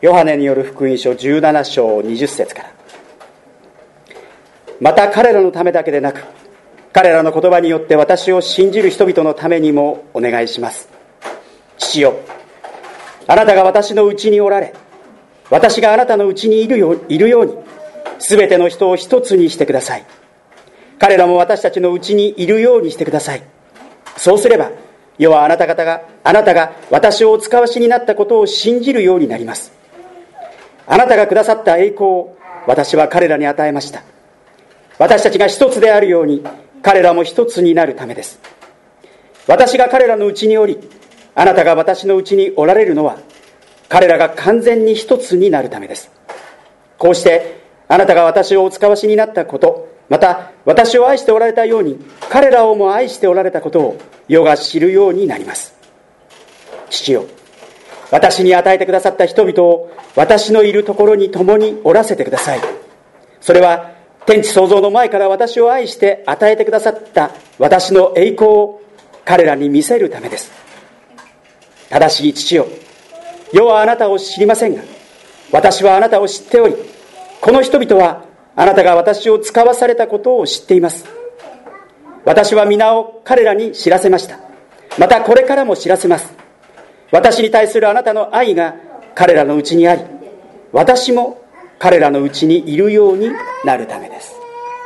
ヨハネによる福音書17章20節から。また彼らのためだけでなく、彼らの言葉によって私を信じる人々のためにもお願いします。父よ、あなたが私のうちにおられ、私があなたのうちにいるように、すべての人を一つにしてください。彼らも私たちのうちにいるようにしてください。そうすれば、世はあなたが私をお使わしになったことを信じるようになります。あなたがくださった栄光を私は彼らに与えました。私たちが一つであるように、彼らも一つになるためです。私が彼らのうちにおり、あなたが私のうちにおられるのは、彼らが完全に一つになるためです。こうしてあなたが私をお使わしになったこと、また私を愛しておられたように彼らをも愛しておられたことを世が知るようになります。父よ、私に与えてくださった人々を私のいるところに共におらせてください。それは天地創造の前から私を愛して与えてくださった私の栄光を彼らに見せるためです。ただし父よ、世はあなたを知りませんが、私はあなたを知っており、この人々はあなたが私を使わされたことを知っています。私は皆を彼らに知らせました。またこれからも知らせます。私に対するあなたの愛が彼らのうちにあり、私も彼らのうちにいるようになるためです。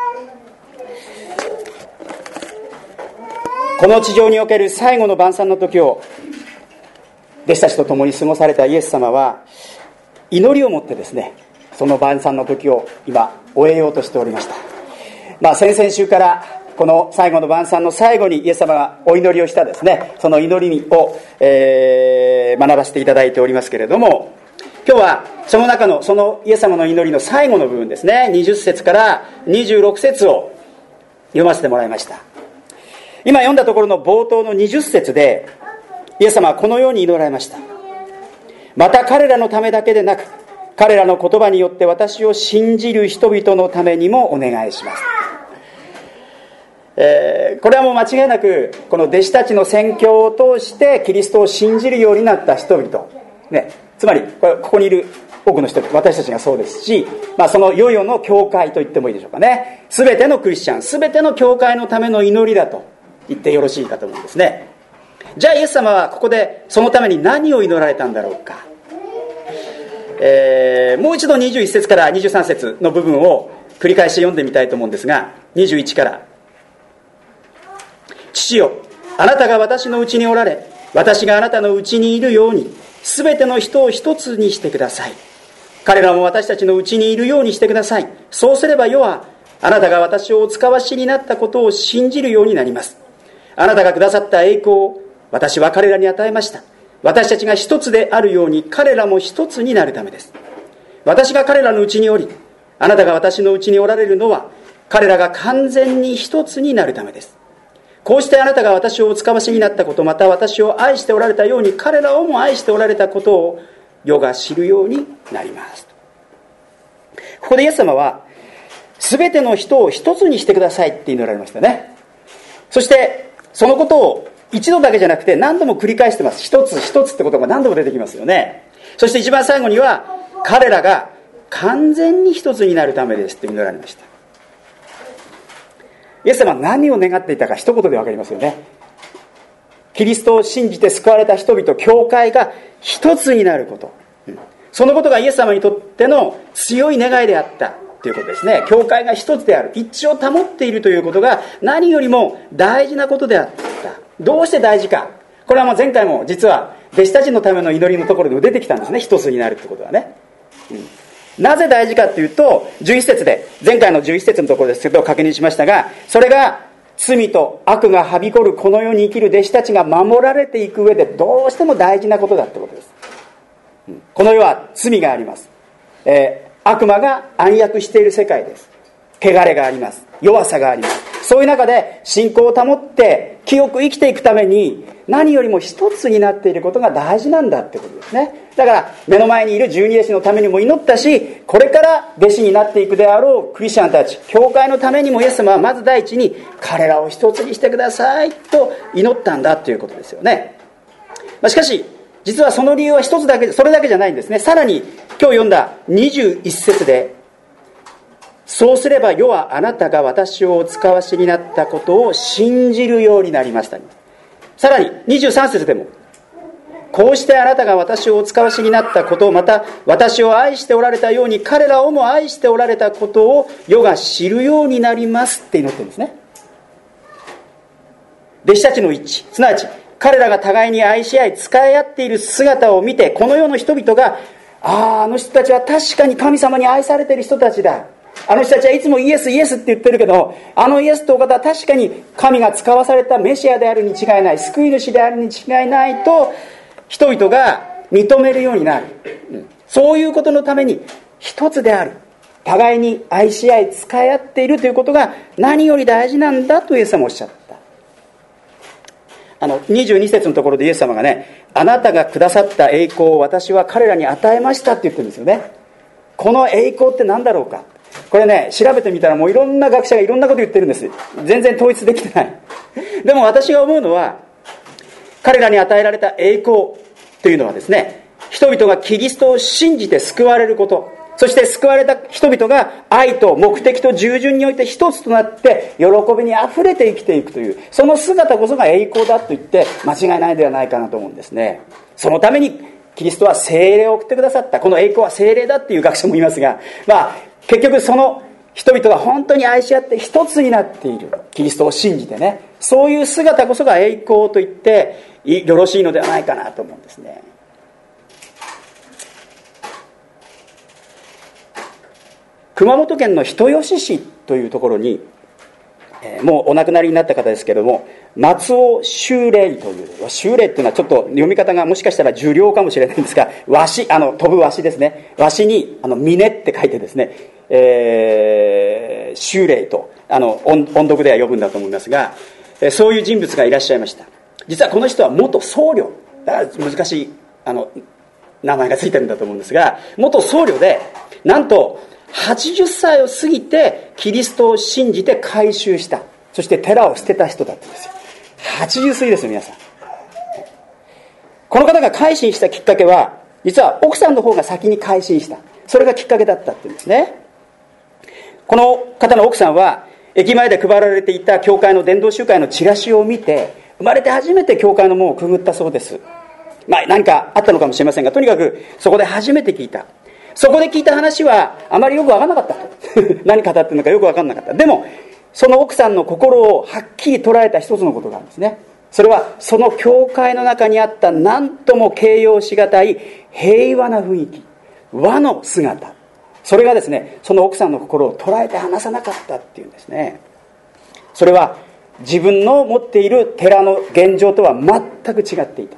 この地上における最後の晩餐の時を弟子たちと共に過ごされたイエス様は、祈りを持ってですね、その晩餐の時を今終えようとしておりました。先々週からこの最後の晩餐の最後にイエス様がお祈りをしたですね、その祈りを、学ばせていただいておりますけれども、今日はその中のそのイエス様の祈りの最後の部分ですね、20節から26節を読ませてもらいました。今読んだところの冒頭の20節でイエス様はこのように祈られました。また彼らのためだけでなく、彼らの言葉によって私を信じる人々のためにもお願いします。これはもう間違いなくこの弟子たちの宣教を通してキリストを信じるようになった人々、ね、つまりここにいる多くの人、私たちがそうですし、その世々の教会と言ってもいいでしょうかね。全てのクリスチャン、全ての教会のための祈りだと言ってよろしいかと思うんですね。じゃあイエス様はここでそのために何を祈られたんだろうか。もう一度21節から23節の部分を繰り返し読んでみたいと思うんですが、21から、父よ、あなたが私のうちにおられ、私があなたのうちにいるように、すべての人を一つにしてください。彼らも私たちのうちにいるようにしてください。そうすれば世はあなたが私をお使わしになったことを信じるようになります。あなたがくださった栄光を私は彼らに与えました。私たちが一つであるように彼らも一つになるためです。私が彼らのうちにおり、あなたが私のうちにおられるのは、彼らが完全に一つになるためです。こうしてあなたが私をお使わしになったこと、また私を愛しておられたように彼らをも愛しておられたことを世が知るようになります。ここでイエス様は全ての人を一つにしてくださいって祈られましたね。そしてそのことを一度だけじゃなくて何度も繰り返してます。一つ一つってことが何度も出てきますよね。そして一番最後には彼らが完全に一つになるためですって祈られました。イエス様は何を願っていたか一言で分かりますよね。キリストを信じて救われた人々、教会が一つになること、そのことがイエス様にとっての強い願いであったということですね。教会が一つである、一致を保っているということが何よりも大事なことであった。どうして大事か、これはもう前回も実は弟子たちのための祈りのところでも出てきたんですね。一つになるってことはね、なぜ大事かというと、11節で、前回の11節のところですけど確認しましたが、それが罪と悪がはびこるこの世に生きる弟子たちが守られていく上でどうしても大事なことだってことです。この世は罪があります。悪魔が暗躍している世界です。汚れがあります。弱さがあります。そういう中で信仰を保って清く生きていくために何よりも一つになっていることが大事なんだってことですね。だから目の前にいる十二弟子のためにも祈ったし、これから弟子になっていくであろうクリスチャンたち、教会のためにもイエス様はまず第一に彼らを一つにしてくださいと祈ったんだということですよね。しかし実はその理由は一つだけ、それだけじゃないんですね。さらに今日読んだ21節で、そうすれば世はあなたが私をお使わしになったことを信じるようになりました。さらに23節でも、こうしてあなたが私をお使わしになったことを、また私を愛しておられたように彼らをも愛しておられたことを世が知るようになりますって祈ってるんですね。弟子たちの一致、すなわち彼らが互いに愛し合い仕え合っている姿を見て、この世の人々が、あの人たちは確かに神様に愛されている人たちだ、あの人たちはいつもイエスイエスって言ってるけど、あのイエスとお方は確かに神が使わされたメシアであるに違いない、救い主であるに違いないと人々が認めるようになる、そういうことのために一つである、互いに愛し合い仕え合っているということが何より大事なんだとイエス様はおっしゃった。22節のところでイエス様がね、あなたがくださった栄光を私は彼らに与えましたって言ってるんですよね。この栄光って何だろうか。これね、調べてみたらもういろんな学者がいろんなこと言ってるんです。全然統一できてない。でも私が思うのは、彼らに与えられた栄光というのはですね、人々がキリストを信じて救われること、そして救われた人々が愛と目的と従順において一つとなって喜びにあふれて生きていくという、その姿こそが栄光だと言って間違いないではないかなと思うんですね。そのためにキリストは聖霊を送ってくださった。この栄光は聖霊だっていう学者もいますが、結局その人々が本当に愛し合って一つになっている、キリストを信じてね、そういう姿こそが栄光と言ってよろしいのではないかなと思うんですね。熊本県の人吉市というところに、もうお亡くなりになった方ですけれども、松尾修霊という、修霊っていうのはちょっと読み方がもしかしたら重量かもしれないんですが、わし、飛ぶわしですね。わしに峰って書いてですね、修霊と音読では呼ぶんだと思いますが、そういう人物がいらっしゃいました。実はこの人は元僧侶だから難しい名前がついてるんだと思うんですが、元僧侶で、なんと80歳を過ぎてキリストを信じて改宗した、そして寺を捨てた人だったんですよ。80歳ですよ皆さん。この方が改心したきっかけは、実は奥さんの方が先に改心した、それがきっかけだったっていうんですね。この方の奥さんは駅前で配られていた教会の伝道集会のチラシを見て、生まれて初めて教会の門をくぐったそうです。何かあったのかもしれませんが、とにかくそこで初めて聞いた。そこで聞いた話はあまりよく分からなかった何語ってるのかよく分からなかった。でもその奥さんの心をはっきり捉えた一つのことがあるんですね。それはその教会の中にあった何とも形容しがたい平和な雰囲気、和の姿、それがですね、その奥さんの心を捉えて離さなかったっていうんですね。それは自分の持っている寺の現状とは全く違っていた。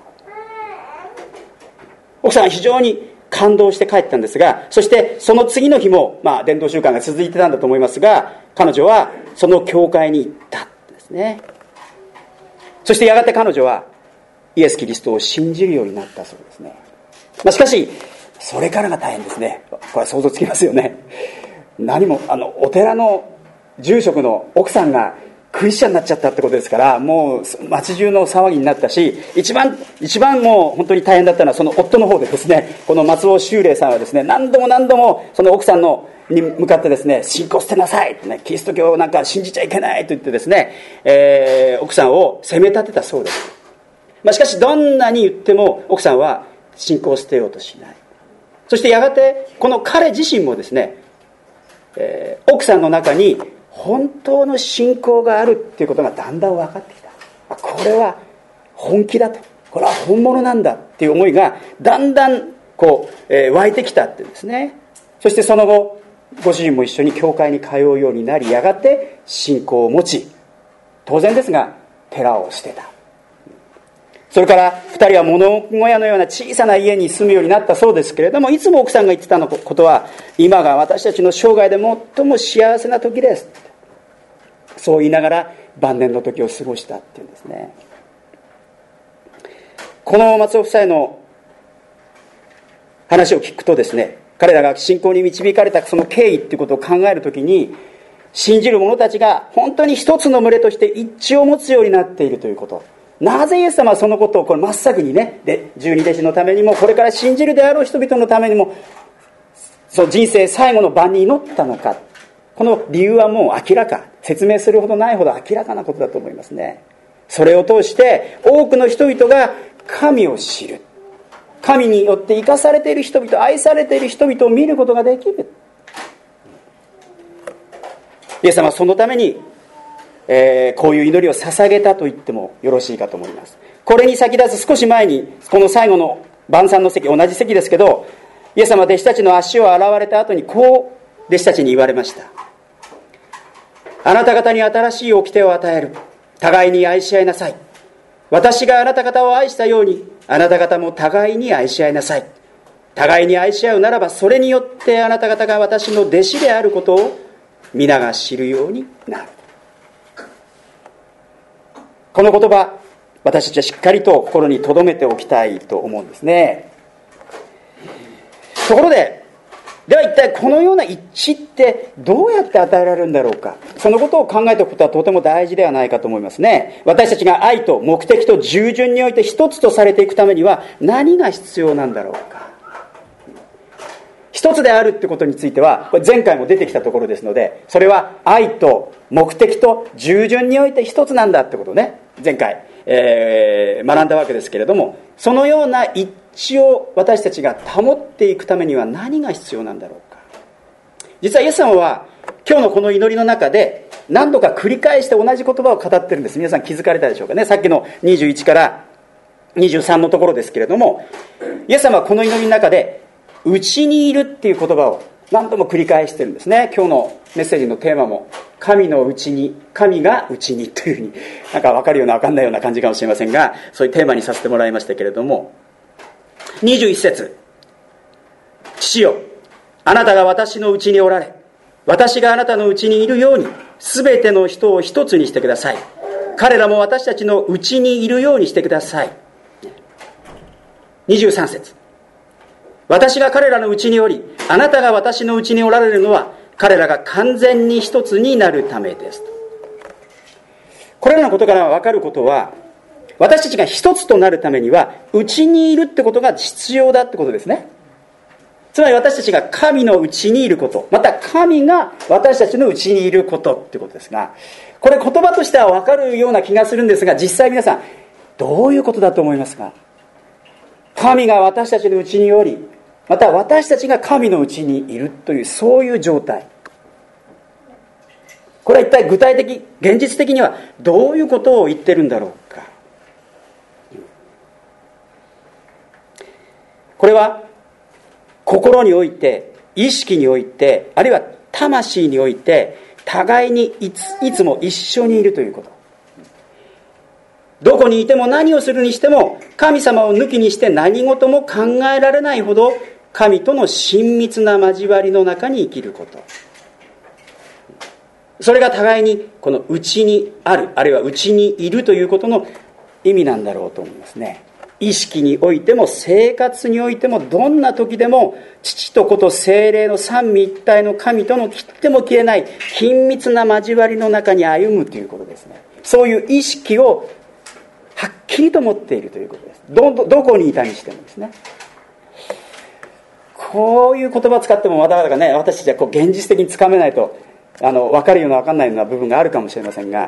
奥さんは非常に感動して帰ったんですが、そしてその次の日も伝道習慣が続いてたんだと思いますが、彼女はその教会に行ったんですね。そしてやがて彼女はイエス・キリストを信じるようになったそうですね。しかしそれからが大変ですね。これは想像つきますよね。何もお寺の住職の奥さんがクリスチャンになっちゃったってことですから、もう街中の騒ぎになったし、一番もう本当に大変だったのはその夫の方でですね、この松尾修霊さんはですね、何度もその奥さんに向かってですね、信仰捨てなさいってね、キリスト教なんか信じちゃいけないと言ってですね、奥さんを責め立てたそうです。しかしどんなに言っても奥さんは信仰を捨てようとしない。そしてやがてこの彼自身もですね、奥さんの中に本当の信仰があるっていうことがだんだん分かってきた。これは本気だと、これは本物なんだっていう思いがだんだん湧いてきたってですね。そしてその後ご主人も一緒に教会に通うようになり、やがて信仰を持ち、当然ですが寺を捨てた。それから2人は物小屋のような小さな家に住むようになったそうですけれども、いつも奥さんが言ってたことは、今が私たちの生涯で最も幸せな時です、そう言いながら晩年の時を過ごしたっていうんですね。この松尾夫妻の話を聞くとですね、彼らが信仰に導かれたその経緯っていうことを考えるときに、信じる者たちが本当に一つの群れとして一致を持つようになっているということ、 なぜイエス様はそのことをこれ真っ先にね、で十二弟子のためにもこれから信じるであろう人々のためにもその人生最後の晩に祈ったのか。この理由はもう明らか、説明するほどないほど明らかなことだと思いますね。それを通して多くの人々が神を知る、神によって生かされている人々、愛されている人々を見ることができる。イエス様はそのために、こういう祈りを捧げたと言ってもよろしいかと思います。これに先立つ少し前に、この最後の晩餐の席、同じ席ですけど、イエス様は弟子たちの足を洗われた後にこう弟子たちに言われました。あなた方に新しい掟を与える。互いに愛し合いなさい。私があなた方を愛したように、あなた方も互いに愛し合いなさい。互いに愛し合うならば、それによってあなた方が私の弟子であることを皆が知るようになる。この言葉、私たちはしっかりと心に留めておきたいと思うんですね。ところで、では一体このような一致ってどうやって与えられるんだろうか。そのことを考えておくことはとても大事ではないかと思いますね。私たちが愛と目的と従順において一つとされていくためには何が必要なんだろうか。一つであるってことについてはこれ前回も出てきたところですので、それは愛と目的と従順において一つなんだってことをね、前回、学んだわけですけれども、そのような一致を私たちが保っていくためには何が必要なんだろうか。実はイエス様は今日のこの祈りの中で何度か繰り返して同じ言葉を語ってるんです。皆さん気づかれたでしょうかね。さっきの21から23のところですけれども、イエス様はこの祈りの中でうちにいるっていう言葉を何度も繰り返してるんですね。今日のメッセージのテーマも神のうちに、神がうちにというふうになんか分かるような分かんないような感じかもしれませんが、そういうテーマにさせてもらいましたけれども、21節、父よ、あなたが私のうちにおられ、私があなたのうちにいるように、すべての人を一つにしてください。彼らも私たちのうちにいるようにしてください。23節、私が彼らのうちにおり、あなたが私のうちにおられるのは、彼らが完全に一つになるためです。これらのことから分かることは、私たちが一つとなるためには、うちにいるってことが必要だってことですね。つまり私たちが神のうちにいること、また神が私たちのうちにいることってことですが、これ言葉としては分かるような気がするんですが、実際皆さんどういうことだと思いますか。神が私たちのうちにおり、また私たちが神のうちにいるという、そういう状態。これは一体具体的、現実的にはどういうことを言ってるんだろうか。これは心において、意識において、あるいは魂において、互いにいつも一緒にいるということ。どこにいても何をするにしても、神様を抜きにして何事も考えられないほど、神との親密な交わりの中に生きること。それが互いにこのうちにある、あるいはうちにいるということの意味なんだろうと思いますね。意識においても生活においてもどんな時でも父と子と聖霊の三位一体の神との切っても切れない緊密な交わりの中に歩むということですね。そういう意識をはっきりと持っているということです。どこにいたにしてもですね。こういう言葉を使ってもまだまだね、私たちはこう現実的につかめないと分かるような分かんないような部分があるかもしれませんが、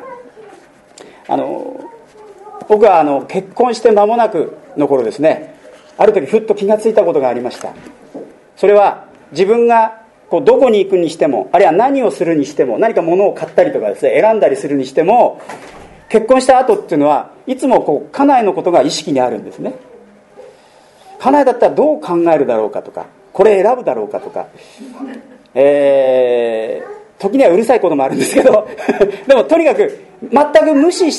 僕は結婚して間もなくの頃ですね、ある時ふっと気がついたことがありました。それは自分がこうどこに行くにしても、あるいは何をするにしても、何か物を買ったりとかですね、選んだりするにしても、結婚した後っていうのはいつもこう家内のことが意識にあるんですね。家内だったらどう考えるだろうかとか、これ選ぶだろうかとか、時にはうるさいこともあるんですけどでもとにかく全く無視して、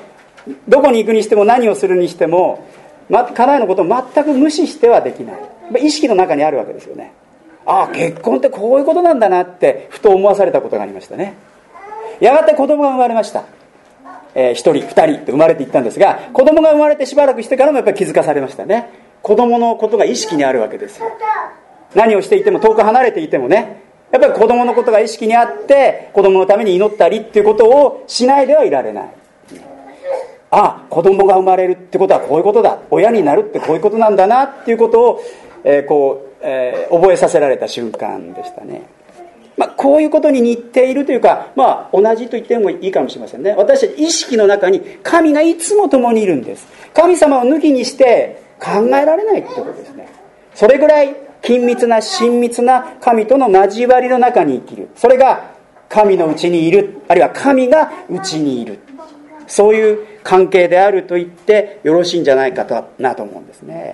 どこに行くにしても何をするにしても、家内のことを全く無視してはできない。意識の中にあるわけですよね。ああ、結婚ってこういうことなんだなってふと思わされたことがありましたね。やがて子供が生まれました。1人2人って生まれていったんですが、子供が生まれてしばらくしてからもやっぱり気づかされましたね。子供のことが意識にあるわけですよ。何をしていても、遠く離れていてもね、やっぱり子供のことが意識にあって、子供のために祈ったりっていうことをしないではいられない。 子供が生まれるってことはこういうことだ、親になるってこういうことなんだなっていうことを、覚えさせられた瞬間でしたね。こういうことに似ているというか、同じと言ってもいいかもしれませんね。私たち意識の中に神がいつも共にいるんです。神様を抜きにして考えられないってことですね。それぐらい緊密な親密な神との交わりの中に生きる。それが神のうちにいる、あるいは神がうちにいる、そういう関係であると言ってよろしいんじゃないかなと思うんですね。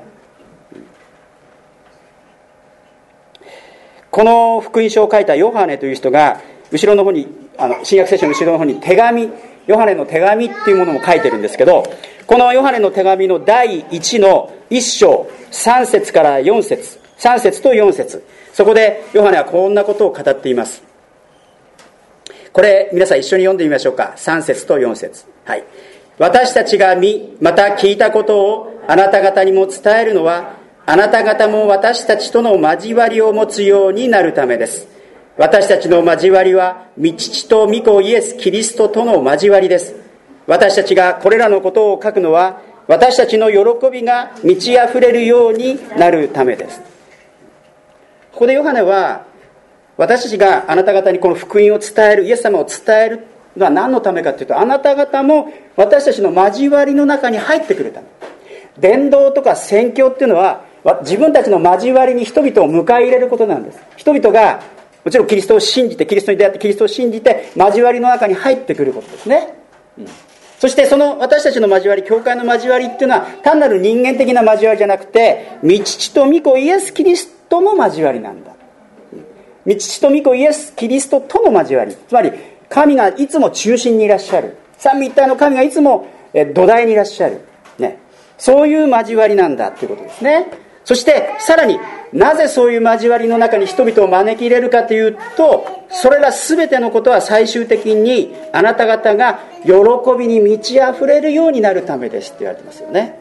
この福音書を書いたヨハネという人が後ろの方に新約聖書の後ろの方にヨハネの手紙っていうものも書いてるんですけど、このヨハネの手紙の第1の1章3節から4節3節と4節、そこでヨハネはこんなことを語っています。これ皆さん一緒に読んでみましょうか。3節と4節、はい。私たちがまた聞いたことをあなた方にも伝えるのは、あなた方も私たちとの交わりを持つようになるためです。私たちの交わりは御父と御子イエス・キリストとの交わりです。私たちがこれらのことを書くのは、私たちの喜びが満ち溢れるようになるためです。ここでヨハネは、私たちがあなた方にこの福音を伝える、イエス様を伝えるのは何のためかというと、あなた方も私たちの交わりの中に入ってくるため。伝道とか宣教っていうのは、自分たちの交わりに人々を迎え入れることなんです。人々がもちろんキリストを信じて、キリストに出会ってキリストを信じて交わりの中に入ってくることですね。そしてその私たちの交わり、教会の交わりっていうのは単なる人間的な交わりじゃなくて、御父と御子イエス・キリストの交わりなんだ。御父と御子イエス・キリストとの交わり、つまり神がいつも中心にいらっしゃる、三位一体の神がいつも土台にいらっしゃる、ね、そういう交わりなんだということですね。そしてさらに、なぜそういう交わりの中に人々を招き入れるかというと、それら全てのことは最終的にあなた方が喜びに満ち溢れるようになるためですって言われてますよね。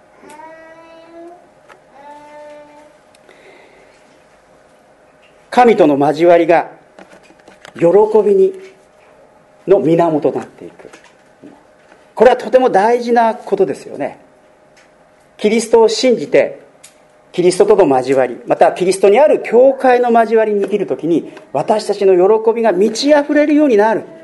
神との交わりが喜びの源となっていく。これはとても大事なことですよね。キリストを信じてキリストとの交わり、またキリストにある教会の交わりに生きるときに、私たちの喜びが満ち溢れるようになる。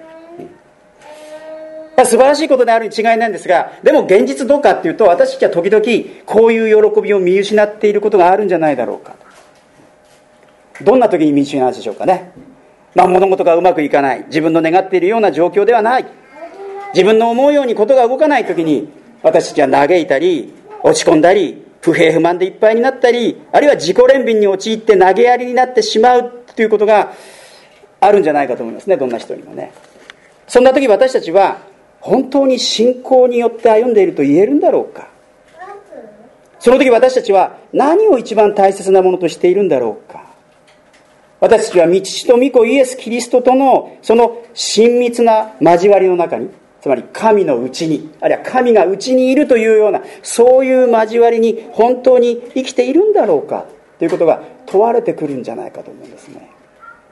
素晴らしいことであるに違いないんですが、でも現実どうかっていうと、私たちは時々こういう喜びを見失っていることがあるんじゃないだろうか。どんな時に見失うでしょうかね。物事がうまくいかない、自分の願っているような状況ではない、自分の思うようにことが動かない時に、私たちは嘆いたり落ち込んだり不平不満でいっぱいになったり、あるいは自己憐憫に陥って投げやりになってしまうということがあるんじゃないかと思いますね。どんな人にもね。そんな時、私たちは本当に信仰によって歩んでいると言えるんだろうか。その時、私たちは何を一番大切なものとしているんだろうか。私たちは御父と御子イエス・キリストとのその親密な交わりの中に、つまり神のうちに、あるいは神がうちにいるというような、そういう交わりに本当に生きているんだろうかということが問われてくるんじゃないかと思うんですね。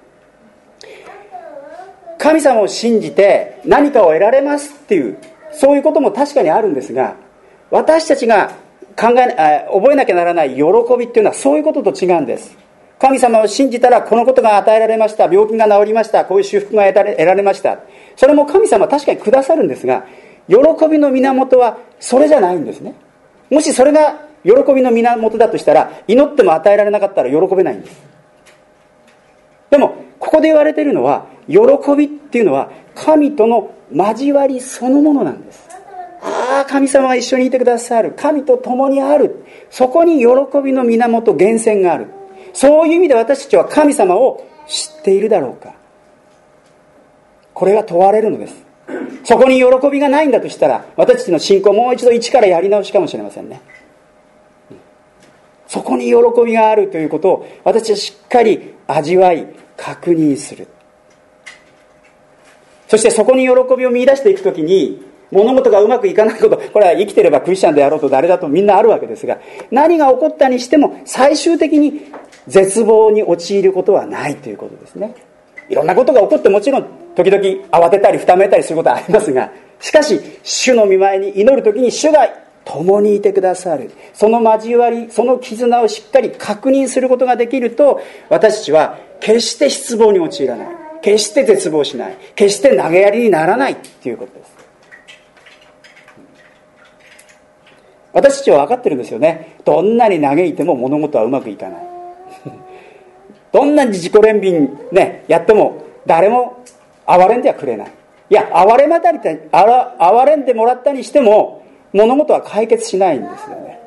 神様を信じて何かを得られますっていう、そういうことも確かにあるんですが、私たちが覚えなきゃならない喜びっていうのはそういうことと違うんです。神様を信じたらこのことが与えられました、病気が治りました、こういう修復が得られました、それも神様は確かにくださるんですが、喜びの源はそれじゃないんですね。もしそれが喜びの源だとしたら、祈っても与えられなかったら喜べないんです。でもここで言われているのは、喜びっていうのは神との交わりそのものなんです。神様が一緒にいてくださる、神と共にある、そこに喜びの源、源泉がある。そういう意味で私たちは神様を知っているだろうか。これが問われるのです。そこに喜びがないんだとしたら、私たちの信仰をもう一度一からやり直しかもしれませんね。そこに喜びがあるということを私たちはしっかり味わい確認する。そしてそこに喜びを見出していくときに、物事がうまくいかないこと、これは生きてればクリスチャンであろうと誰だとみんなあるわけですが、何が起こったにしても最終的に絶望に陥ることはないということですね。いろんなことが起こって、もちろん時々慌てたりふためいたりすることはありますが、 しかし主の御前に祈るときに主が共にいてくださる。その交わり、その絆をしっかり確認することができると、私たちは決して失望に陥らない、決して絶望しない、決して投げやりにならないということです。私たちは分かってるんですよね。どんなに嘆いても物事はうまくいかないどんなに自己憐憫ねやっても誰も憐れんではくれない。いや、憐れんでもらったにしても物事は解決しないんですよね。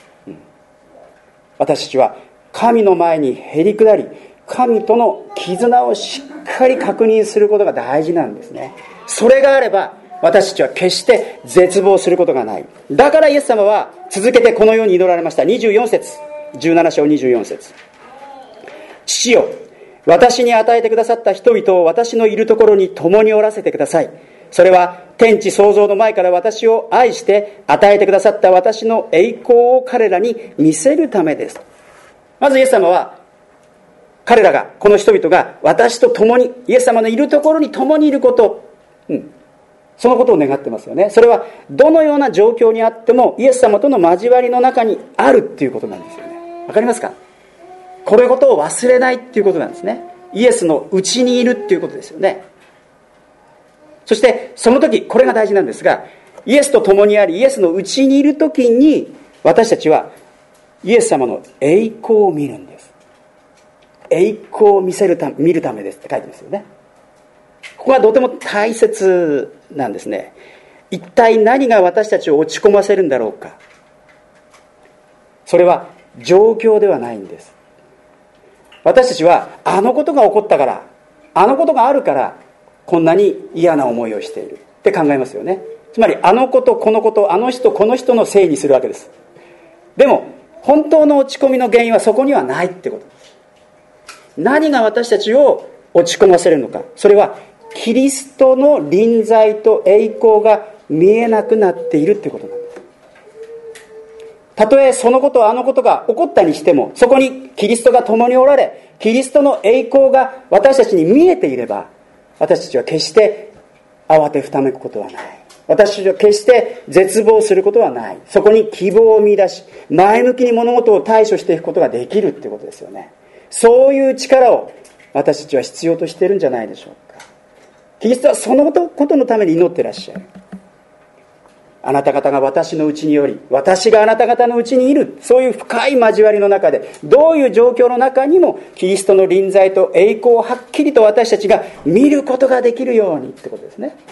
私たちは神の前にへり下り、神との絆をしっかり確認することが大事なんですね。それがあれば私たちは決して絶望することがない。だからイエス様は続けてこのように祈られました。24節、17章24節。父よ、私に与えてくださった人々を私のいるところに共におらせてください。それは天地創造の前から私を愛して与えてくださった私の栄光を彼らに見せるためです。まずイエス様は彼らが、この人々が私と共に、イエス様のいるところに共にいること、そのことを願ってますよね。それはどのような状況にあってもイエス様との交わりの中にあるっていうことなんですよね。わかりますか？これことを忘れないっていうことなんですね。イエスのうちにいるっていうことですよね。そしてその時、これが大事なんですが、イエスと共にありイエスのうちにいる時に私たちはイエス様の栄光を見るんです。栄光を見るためですって書いてますよね。ここはとても大切なんですね。一体何が私たちを落ち込ませるんだろうか。それは状況ではないんです。私たちはあのことが起こったから、あのことがあるからこんなに嫌な思いをしているって考えますよね。つまりあのことこのこと、あの人この人のせいにするわけです。でも本当の落ち込みの原因はそこにはないってことです。何が私たちを落ち込ませるのか。それはキリストの臨在と栄光が見えなくなっているってことなんです。たとえそのことあのことが起こったにしても、そこにキリストが共におられ、キリストの栄光が私たちに見えていれば、私たちは決して慌てふためくことはない。私たちは決して絶望することはない。そこに希望を見出し、前向きに物事を対処していくことができるってことですよね。そういう力を私たちは必要としているんじゃないでしょうか。キリストはそのことのために祈ってらっしゃる。あなた方が私のうちにより、私があなた方のうちにいる、そういう深い交わりの中で、どういう状況の中にもキリストの臨在と栄光をはっきりと私たちが見ることができるようにってことですね。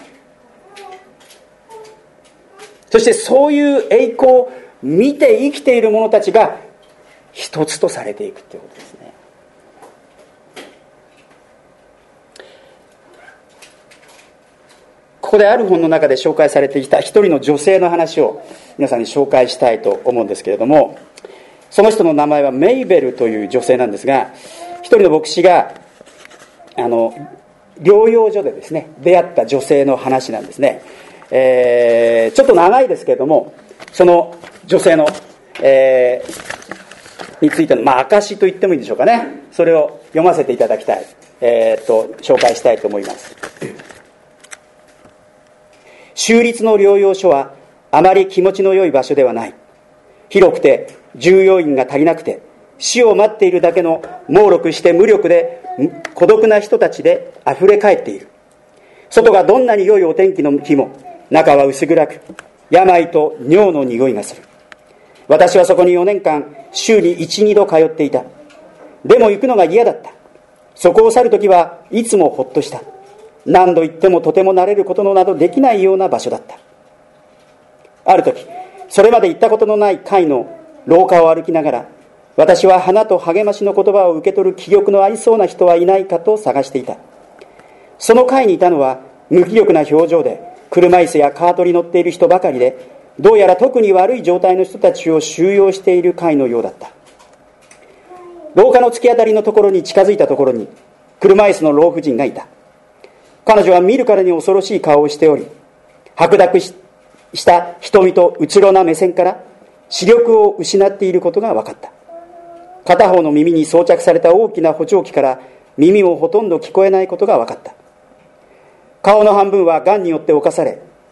そしてそういう栄光を見て生きている者たちが一つとされていくってことですね。ここである本の中で紹介されていた一人の女性の話を皆さんに紹介したいと思うんですけれども、その人の名前はメイベルという女性なんですが、一人の牧師が療養所でですね出会った女性の話なんですね。ちょっと長いですけれども、その女性の、についての、証と言ってもいいんでしょうかね。それを読ませていただきたい、紹介したいと思います。州立の療養所はあまり気持ちの良い場所ではない。広くて従業員が足りなくて、死を待っているだけの猛録して無力で孤独な人たちで溢れ返っている。外がどんなに良いお天気の日も中は薄暗く、病と尿の匂いがする。私はそこに4年間週に 1,2 度通っていた。でも行くのが嫌だった。そこを去るときはいつもほっとした。何度行ってもとても慣れることのなどできないような場所だった。あるとき、それまで行ったことのない会の廊下を歩きながら、私は花と励ましの言葉を受け取る気力のありそうな人はいないかと探していた。その会にいたのは無気力な表情で車椅子やカートに乗っている人ばかりで、どうやら特に悪い状態の人たちを収容している会のようだった。廊下の突き当たりのところに近づいたところに車椅子の老婦人がいた。彼女は見るからに恐ろしい顔をしており、白濁した瞳とうつろな目線から視力を失っていることが分かった。片方の耳に装着された大きな補聴器から耳もほとんど聞こえないことが分かった。顔の半分は癌によって侵され、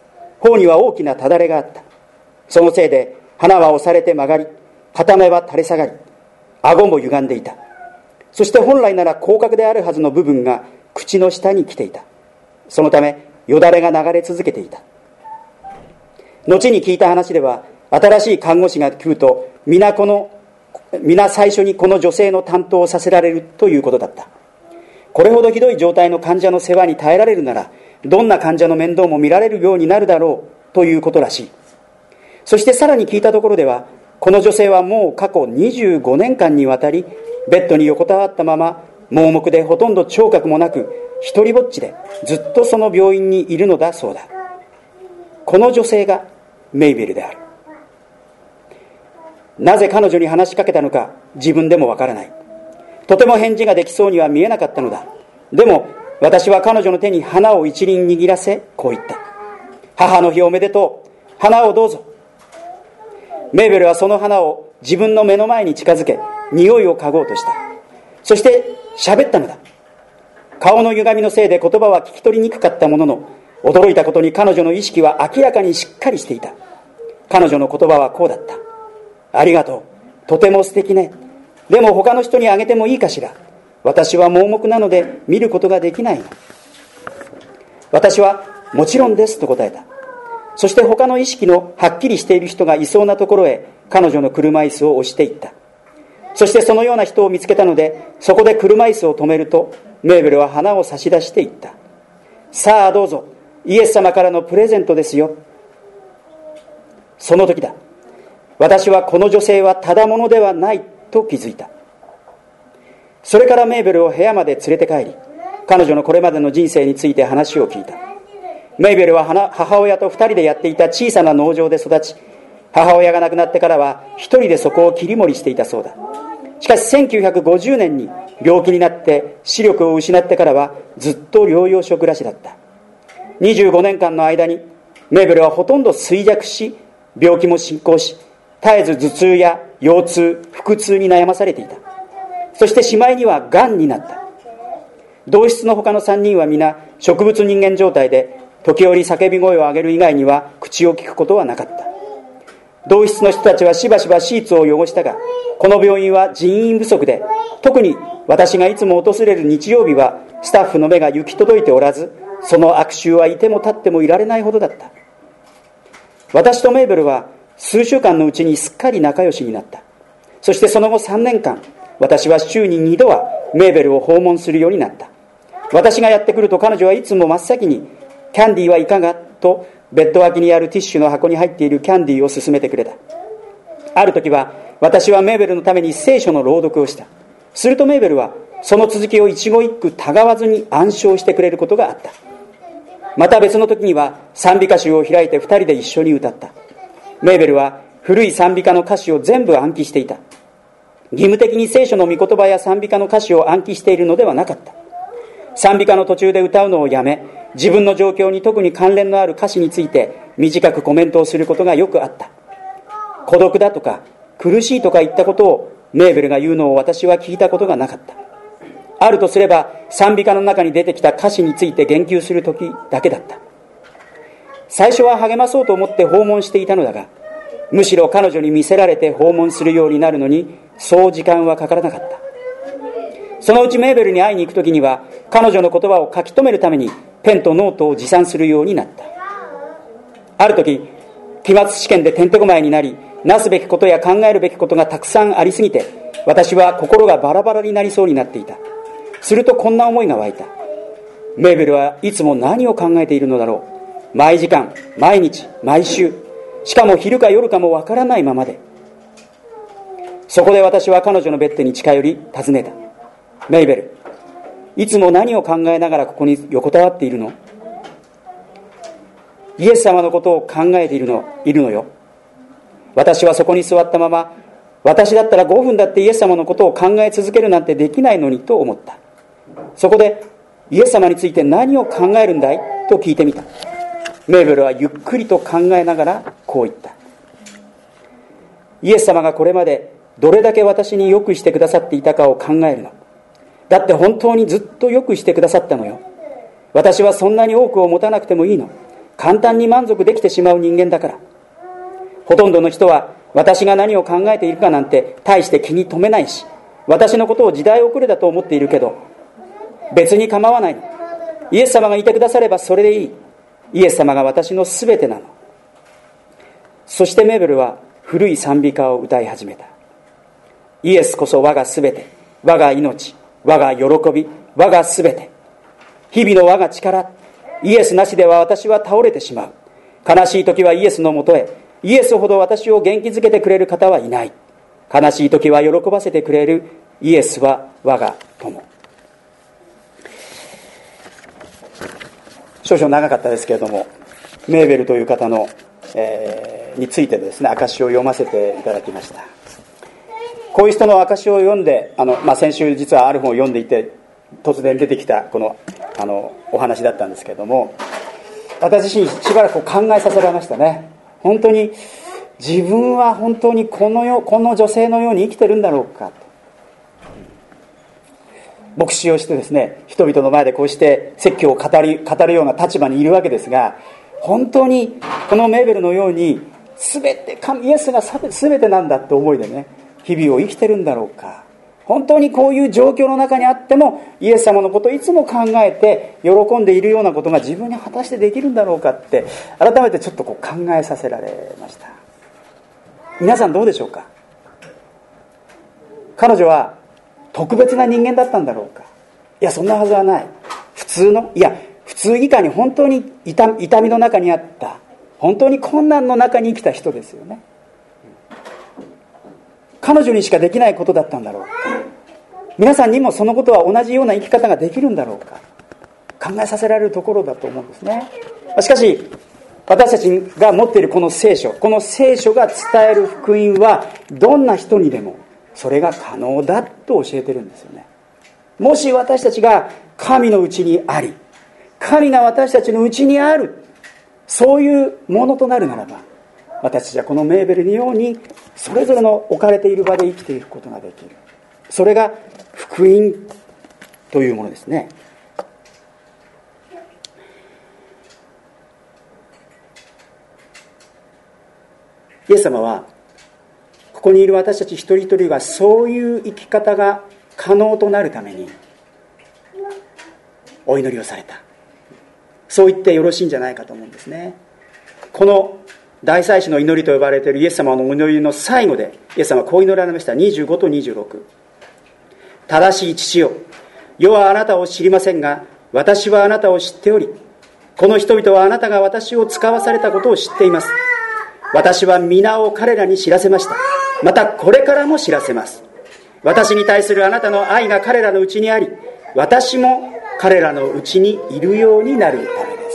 頬には大きなただれがあった。そのせいで鼻は押されて曲がり、片目は垂れ下がり、顎も歪んでいた。そして本来なら広角であるはずの部分が口の下に来ていた。そのためよだれが流れ続けていた。後に聞いた話では、新しい看護師が来ると皆最初にこの女性の担当をさせられるということだった。これほどひどい状態の患者の世話に耐えられるなら、どんな患者の面倒も見られるようになるだろうということらしい。そしてさらに聞いたところでは、この女性はもう過去25年間にわたりベッドに横たわったまま、盲目でほとんど聴覚もなく一人ぼっちでずっとその病院にいるのだそうだ。この女性がメイベルである。なぜ彼女に話しかけたのか自分でもわからない。とても返事ができそうには見えなかったのだ。でも私は彼女の手に花を一輪握らせ、こう言った。母の日おめでとう。花をどうぞ。メイベルはその花を自分の目の前に近づけ、匂いを嗅ごうとした。そして喋ったのだ。顔の歪みのせいで言葉は聞き取りにくかったものの、驚いたことに彼女の意識は明らかにしっかりしていた。彼女の言葉はこうだった。ありがとう。とても素敵ね。でも他の人にあげてもいいかしら。私は盲目なので見ることができないの。私はもちろんですと答えた。そして他の意識のはっきりしている人がいそうなところへ彼女の車椅子を押していった。そしてそのような人を見つけたので、そこで車椅子を止めると、メーベルは花を差し出していった。さあどうぞ、イエス様からのプレゼントですよ。その時だ。私はこの女性はただものではないと気づいた。それからメーベルを部屋まで連れて帰り、彼女のこれまでの人生について話を聞いた。メイベルは母親と二人でやっていた小さな農場で育ち、母親が亡くなってからは一人でそこを切り盛りしていたそうだ。しかし1950年に病気になって視力を失ってからはずっと療養所暮らしだった。25年間の間にメイベルはほとんど衰弱し、病気も進行し、絶えず頭痛や腰痛、腹痛に悩まされていた。そしてしまいにはがんになった。同室の他の3人は皆植物人間状態で、時折叫び声を上げる以外には口を聞くことはなかった。同室の人たちはしばしばシーツを汚したが、この病院は人員不足で、特に私がいつも訪れる日曜日はスタッフの目が行き届いておらず、その悪臭はいても立ってもいられないほどだった。私とメーベルは数週間のうちにすっかり仲良しになった。そしてその後3年間、私は週に2度はメーベルを訪問するようになった。私がやってくると彼女はいつも真っ先に、キャンディーはいかがとベッド脇にあるティッシュの箱に入っているキャンディーを勧めてくれた。ある時は私はメーベルのために聖書の朗読をした。するとメーベルはその続きを一語一句たがわずに暗唱してくれることがあった。また別の時には賛美歌集を開いて二人で一緒に歌った。メーベルは古い賛美歌の歌詞を全部暗記していた。義務的に聖書の御言葉や賛美歌の歌詞を暗記しているのではなかった。賛美歌の途中で歌うのをやめ、自分の状況に特に関連のある歌詞について短くコメントをすることがよくあった。孤独だとか苦しいとか言ったことをメーベルが言うのを私は聞いたことがなかった。あるとすれば賛美歌の中に出てきた歌詞について言及する時だけだった。最初は励まそうと思って訪問していたのだが、むしろ彼女に見せられて訪問するようになるのにそう時間はかからなかった。そのうちメーベルに会いに行くときには彼女の言葉を書き留めるためにペンとノートを持参するようになった。ある時、期末試験でてんてこまいになり、なすべきことや考えるべきことがたくさんありすぎて、私は心がバラバラになりそうになっていた。するとこんな思いが湧いた。メーベルはいつも何を考えているのだろう。毎時間、毎日、毎週、しかも昼か夜かもわからないままで。そこで私は彼女のベッドに近寄り尋ねた。メイベル、いつも何を考えながらここに横たわっているの？イエス様のことを考えているのよ。私はそこに座ったまま、私だったら5分だってイエス様のことを考え続けるなんてできないのにと思った。そこで、イエス様について何を考えるんだいと聞いてみた。メーベルはゆっくりと考えながらこう言った。イエス様がこれまでどれだけ私によくしてくださっていたかを考えるの。だって本当にずっとよくしてくださったのよ。私はそんなに多くを持たなくてもいいの。 簡単に満足できてしまう人間だから。ほとんどの人は私が何を考えているかなんて大して気に留めないし、私のことを時代遅れだと思っているけど、別に構わないの。イエス様がいてくださればそれでいい。イエス様が私のすべてなの。そしてメーベルは古い賛美歌を歌い始めた。イエスこそ我がすべて、我が命、我が喜び、我がすべて。日々の我が力。イエスなしでは私は倒れてしまう。悲しい時はイエスのもとへ。イエスほど私を元気づけてくれる方はいない。悲しい時は喜ばせてくれるイエスは我が友。少々長かったですけれども、メーベルという方の、についてですね、証を読ませていただきました。こういう人の証を読んで、先週実はある本を読んでいて突然出てきたこのお話だったんですけれども、私自身しばらく考えさせられましたね。本当に自分は本当にこの女性のように生きてるんだろうかと。牧師をしてですね、人々の前でこうして説教を語るような立場にいるわけですが、本当にこのメーベルのように全てイエスが全てなんだって思いでね、日々を生きてるんだろうか。本当にこういう状況の中にあってもイエス様のことをいつも考えて喜んでいるようなことが自分に果たしてできるんだろうかって改めてちょっと考えさせられました。皆さんどうでしょうか。彼女は特別な人間だったんだろうか。いや、そんなはずはない。普通以下に本当に痛みの中にあった、本当に困難の中に生きた人ですよね。彼女にしかできないことだったんだろうか。皆さんにもそのことは同じような生き方ができるんだろうか。考えさせられるところだと思うんですね。しかし私たちが持っているこの聖書が伝える福音はどんな人にでもそれが可能だと教えてるんですよね。もし私たちが神のうちにあり、神が私たちのうちにある、そういうものとなるならば、私たちはこのメーベルのようにそれぞれの置かれている場で生きていくことができる。それが福音というものですね。イエス様はここにいる私たち一人一人がそういう生き方が可能となるためにお祈りをされた。そう言ってよろしいんじゃないかと思うんですね。この大祭司の祈りと呼ばれているイエス様のお祈りの最後でイエス様はこう祈られました。25と26。正しい父よ、世はあなたを知りませんが私はあなたを知っており、この人々はあなたが私を使わされたことを知っています。私は皆を彼らに知らせました。またこれからも知らせます。私に対するあなたの愛が彼らのうちにあり、私も彼らのうちにいるようになるためです。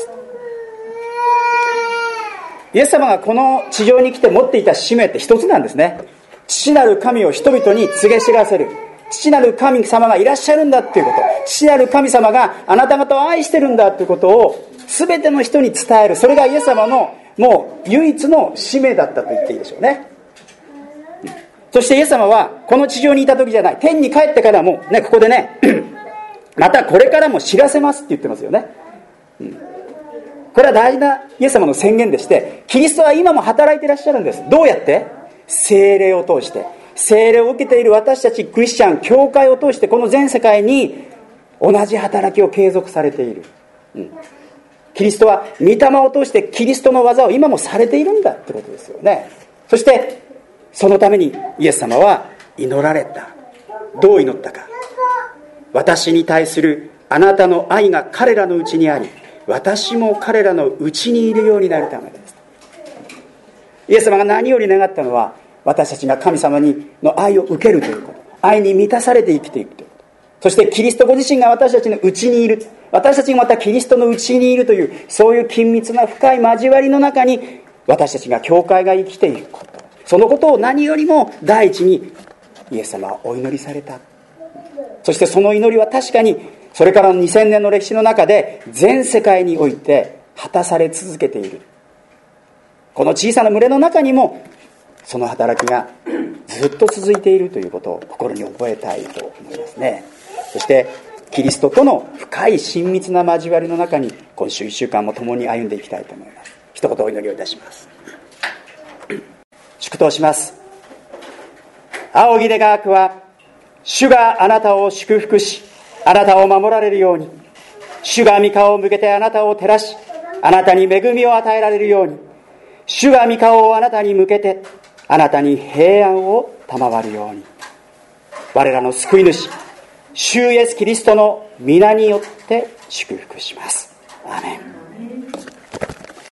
イエス様がこの地上に来て持っていた使命って一つなんですね。父なる神を人々に告げ知らせる。父なる神様がいらっしゃるんだっていうこと、父なる神様があなた方を愛してるんだということを全ての人に伝える。それがイエス様のもう唯一の使命だったと言っていいでしょうね。そしてイエス様はこの地上にいた時じゃない、天に帰ってからもね、ここでねまたこれからも知らせますって言ってますよね。これは大事なイエス様の宣言でして、キリストは今も働いていらっしゃるんです。どうやって？聖霊を通して、聖霊を受けている私たちクリスチャン教会を通して、この全世界に同じ働きを継続されている。キリストは御霊を通してキリストの技を今もされているんだってことですよね。そしてそのためにイエス様は祈られた。どう祈ったか。私に対するあなたの愛が彼らのうちにあり、私も彼らのうちにいるようになるためです。イエス様が何より願ったのは、私たちが神様の愛を受けるということ、愛に満たされて生きていくということ、そしてキリストご自身が私たちのうちにいる、私たちがまたキリストのうちにいるという、そういう緊密な深い交わりの中に私たちが教会が生きていること、そのことを何よりも第一にイエス様はお祈りされた。そしてその祈りは確かにそれからの2000年の歴史の中で全世界において果たされ続けている。この小さな群れの中にもその働きがずっと続いているということを心に覚えたいと思いますね。そしてキキリストとの深い親密な交わりの中に今週1週間も共に歩んでいきたいと思います。一言お祈りをいたします。祝祷します。仰ぎ願わくは、主があなたを祝福し、あなたを守られるように、主が御顔を向けてあなたを照らし、あなたに恵みを与えられるように、主が御顔をあなたに向けてあなたに平安を賜るように、我らの救い主主イエスキリストの皆によって祝福します。アーメン。